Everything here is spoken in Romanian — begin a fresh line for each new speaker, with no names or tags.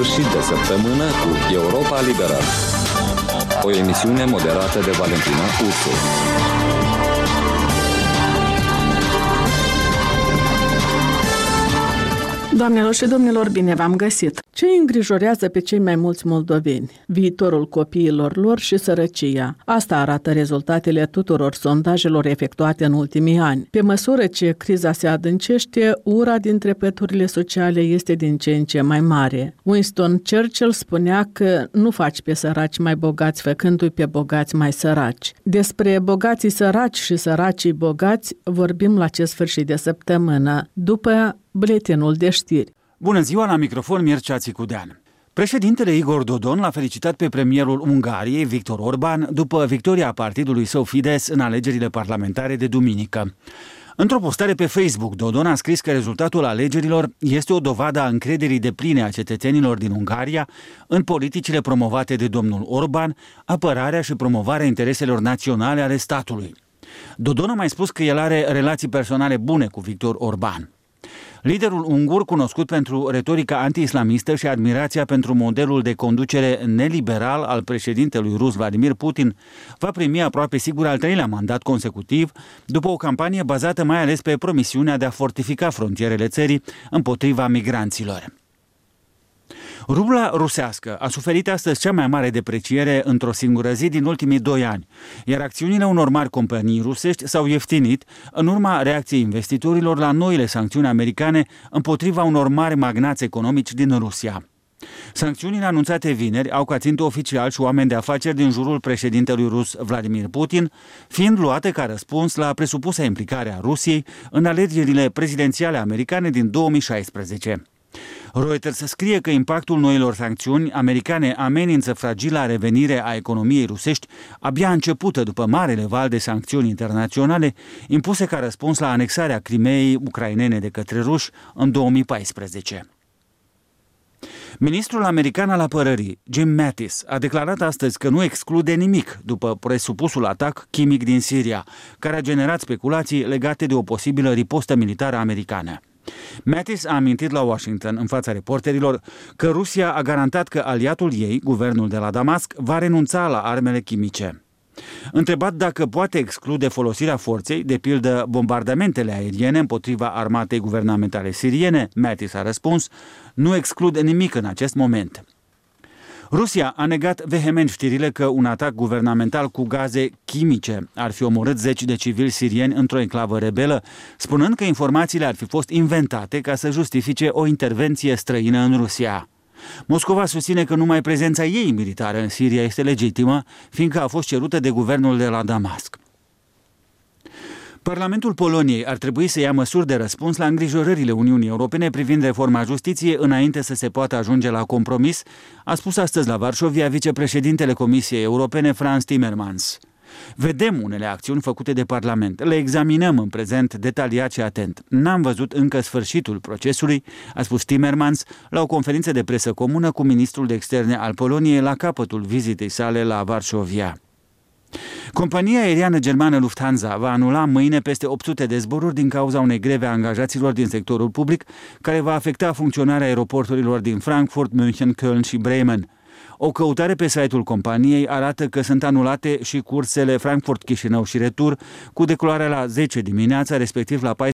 sfârșit de săptămână cu Europa Liberală. O emisiune moderată de Valentina Ursu.
Doamnelor și domnilor, bine v-am găsit! Ce îi îngrijorează pe cei mai mulți moldoveni? Viitorul copiilor lor și sărăcia. Asta arată rezultatele tuturor sondajelor efectuate în ultimii ani. Pe măsură ce criza se adâncește, ura dintre păturile sociale este din ce în ce mai mare. Winston Churchill spunea că nu faci pe săraci mai bogați făcându-i pe bogați mai săraci. Despre bogații săraci și săracii bogați vorbim la acest sfârșit de săptămână, după buletinul de știri.
Bună ziua, la microfon Mircea Țicudean. Președintele Igor Dodon l-a felicitat pe premierul Ungariei, Viktor Orbán, după victoria partidului său Fidesz în alegerile parlamentare de duminică. Într-o postare pe Facebook, Dodon a scris că rezultatul alegerilor este o dovadă a încrederii depline a cetățenilor din Ungaria în politicile promovate de domnul Orbán, apărarea și promovarea intereselor naționale ale statului. Dodon a mai spus că el are relații personale bune cu Viktor Orbán. Liderul ungur, cunoscut pentru retorica anti-islamistă și admirația pentru modelul de conducere neliberal al președintelui rus Vladimir Putin, va primi aproape sigur al treilea mandat consecutiv, după o campanie bazată mai ales pe promisiunea de a fortifica frontierele țării împotriva migranților. Rubla rusească a suferit astăzi cea mai mare depreciere într-o singură zi din ultimii 2 ani, iar acțiunile unor mari companii rusești s-au ieftinit în urma reacției investitorilor la noile sancțiuni americane împotriva unor mari magnați economici din Rusia. Sancțiunile anunțate vineri au ca țintă oficial și oameni de afaceri din jurul președintelui rus Vladimir Putin, fiind luate ca răspuns la presupusa implicare a Rusiei în alegerile prezidențiale americane din 2016. Reuters scrie că impactul noilor sancțiuni americane amenință fragila revenire a economiei rusești abia începută după marele val de sancțiuni internaționale impuse ca răspuns la anexarea Crimeei ucrainene de către ruși în 2014. Ministrul american al apărării, Jim Mattis, a declarat astăzi că nu exclude nimic după presupusul atac chimic din Siria, care a generat speculații legate de o posibilă ripostă militară americană. Mattis a amintit la Washington, în fața reporterilor, că Rusia a garantat că aliatul ei, guvernul de la Damasc, va renunța la armele chimice. Întrebat dacă poate exclude folosirea forței, de pildă bombardamentele aeriene împotriva armatei guvernamentale siriene, Mattis a răspuns: nu exclude nimic în acest moment. Rusia a negat vehement știrile că un atac guvernamental cu gaze chimice ar fi omorât 10 de civili sirieni într-o enclavă rebelă, spunând că informațiile ar fi fost inventate ca să justifice o intervenție străină în Rusia. Moscova susține că numai prezența ei militară în Siria este legitimă, fiindcă a fost cerută de guvernul de la Damasc. Parlamentul Poloniei ar trebui să ia măsuri de răspuns la îngrijorările Uniunii Europene privind reforma justiției înainte să se poată ajunge la compromis, a spus astăzi la Varșovia vicepreședintele Comisiei Europene Frans Timmermans. Vedem unele acțiuni făcute de Parlament, le examinăm în prezent detaliat și atent. N-am văzut încă sfârșitul procesului, a spus Timmermans la o conferință de presă comună cu ministrul de externe al Poloniei la capătul vizitei sale la Varșovia. Compania aeriană germană Lufthansa va anula mâine peste 800 de zboruri din cauza unei greve a angajaților din sectorul public, care va afecta funcționarea aeroporturilor din Frankfurt, München, Köln și Bremen. O căutare pe site-ul companiei arată că sunt anulate și cursele Frankfurt-Chișinău și retur, cu decolarea la 10 dimineața, respectiv la